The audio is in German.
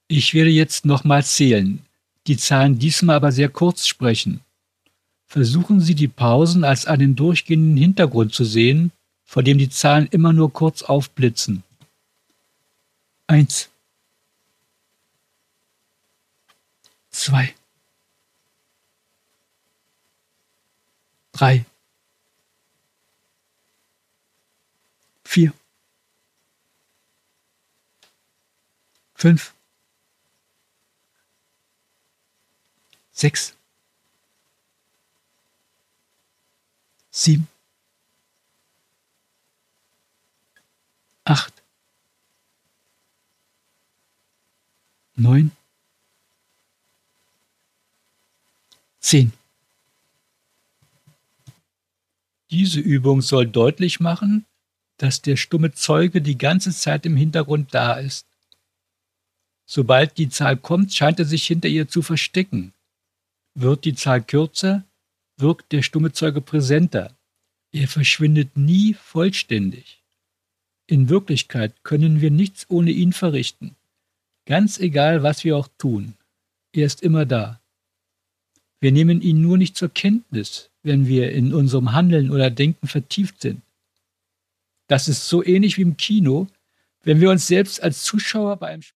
Ich werde jetzt nochmal zählen, die Zahlen diesmal aber sehr kurz sprechen. Versuchen Sie, die Pausen als einen durchgehenden Hintergrund zu sehen, vor dem die Zahlen immer nur kurz aufblitzen. 1, 2, 3, 4, 5, 6, 7, 8, 9, 10. Diese Übung soll deutlich machen, dass der stumme Zeuge die ganze Zeit im Hintergrund da ist. Sobald die Zahl kommt, scheint er sich hinter ihr zu verstecken. Wird die Zahl kürzer, wirkt der stumme Zeuge präsenter. Er verschwindet nie vollständig. In Wirklichkeit können wir nichts ohne ihn verrichten. Ganz egal, was wir auch tun. Er ist immer da. Wir nehmen ihn nur nicht zur Kenntnis, wenn wir in unserem Handeln oder Denken vertieft sind. Das ist so ähnlich wie im Kino, wenn wir uns selbst als Zuschauer bei einem